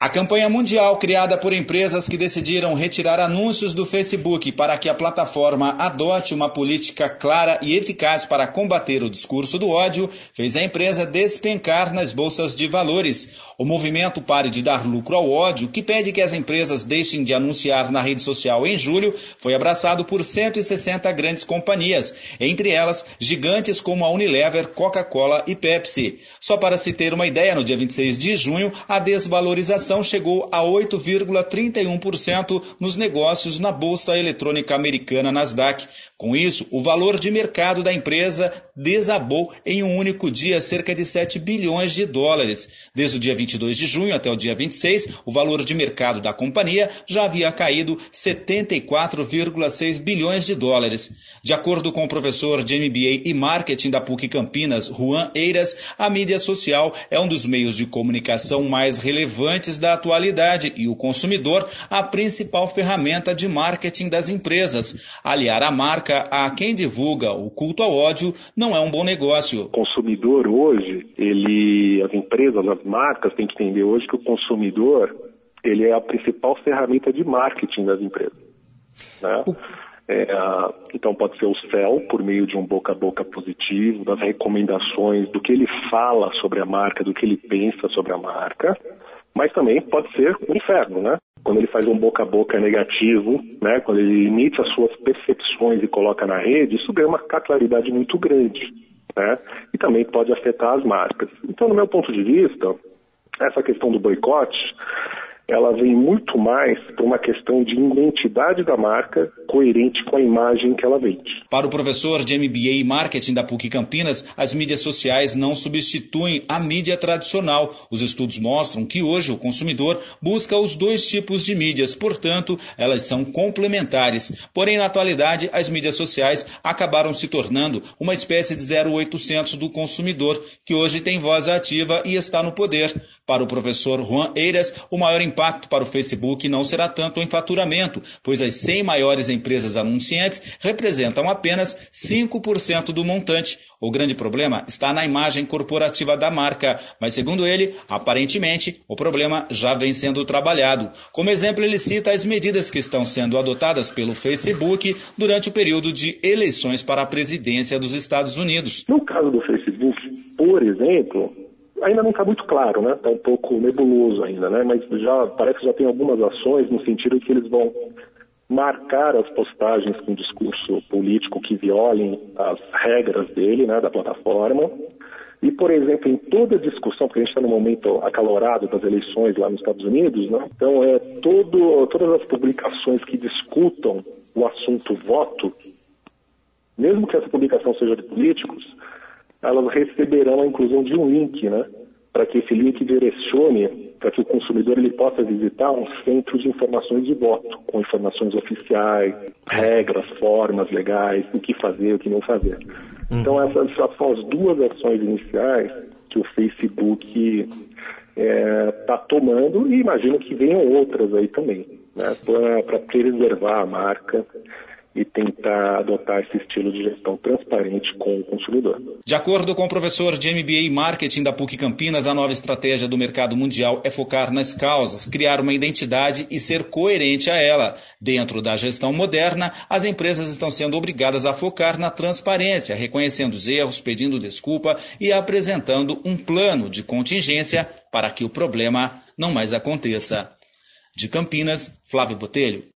A campanha mundial criada por empresas que decidiram retirar anúncios do Facebook para que a plataforma adote uma política clara e eficaz para combater o discurso do ódio fez a empresa despencar nas bolsas de valores. O movimento Pare de Dar Lucro ao Ódio, que pede que as empresas deixem de anunciar na rede social em julho, foi abraçado por 160 grandes companhias, entre elas gigantes como a Unilever, Coca-Cola e Pepsi. Só para se ter uma ideia, no dia 26 de junho, a desvalorização chegou a 8,31% nos negócios na Bolsa Eletrônica Americana Nasdaq. Com isso, o valor de mercado da empresa desabou em um único dia cerca de 7 bilhões de dólares. Desde o dia 22 de junho até o dia 26, o valor de mercado da companhia já havia caído 74,6 bilhões de dólares. De acordo com o professor de MBA e Marketing da PUC Campinas, Juan Eiras, a mídia social é um dos meios de comunicação mais relevantes da atualidade e o consumidor a principal ferramenta de marketing das empresas. Aliar a marca a quem divulga o culto ao ódio não é um bom negócio. O consumidor hoje, as empresas, as marcas têm que entender hoje que o consumidor, ele é a principal ferramenta de marketing das empresas, né? Então pode ser o sell por meio de um boca a boca positivo, das recomendações, do que ele fala sobre a marca, do que ele pensa sobre a marca, mas também pode ser um inferno, né? Quando ele faz um boca a boca negativo, né? Quando ele limita as suas percepções e coloca na rede, isso ganha uma capilaridade muito grande, né? E também pode afetar as marcas. Então, no meu ponto de vista, essa questão do boicote, ela vem muito mais por uma questão de identidade da marca coerente com a imagem que ela vende. Para o professor de MBA e Marketing da PUC Campinas, as mídias sociais não substituem a mídia tradicional. Os estudos mostram que hoje o consumidor busca os dois tipos de mídias, portanto, elas são complementares. Porém, na atualidade, as mídias sociais acabaram se tornando uma espécie de 0800 do consumidor, que hoje tem voz ativa e está no poder. Para o professor Juan Eiras, o maior impacto para o Facebook não será tanto em faturamento, pois as 100 maiores empresas anunciantes representam apenas 5% do montante. O grande problema está na imagem corporativa da marca, mas segundo ele, aparentemente, o problema já vem sendo trabalhado. Como exemplo, ele cita as medidas que estão sendo adotadas pelo Facebook durante o período de eleições para a presidência dos Estados Unidos. No caso do Facebook, por exemplo, ainda não está muito claro, né? Está um pouco nebuloso ainda, né? Mas parece que já tem algumas ações no sentido que eles vão marcar as postagens com discurso político que violem as regras dele, né, da plataforma. E, por exemplo, em toda discussão, porque a gente está no momento acalorado das eleições lá nos Estados Unidos, né? Então todas as publicações que discutam o assunto voto, mesmo que essa publicação seja de políticos, elas receberão a inclusão de um link, né? Para que esse link direcione, para que o consumidor ele possa visitar um centro de informações de voto, com informações oficiais, regras, formas legais, o que fazer, o que não fazer. Então essas são as duas ações iniciais que o Facebook está tomando, e imagino que venham outras aí também, né? Para preservar a marca e tentar adotar esse estilo de gestão transparente com o consumidor. De acordo com o professor de MBA e Marketing da PUC Campinas, a nova estratégia do mercado mundial é focar nas causas, criar uma identidade e ser coerente a ela. Dentro da gestão moderna, as empresas estão sendo obrigadas a focar na transparência, reconhecendo os erros, pedindo desculpa e apresentando um plano de contingência para que o problema não mais aconteça. De Campinas, Flávio Botelho.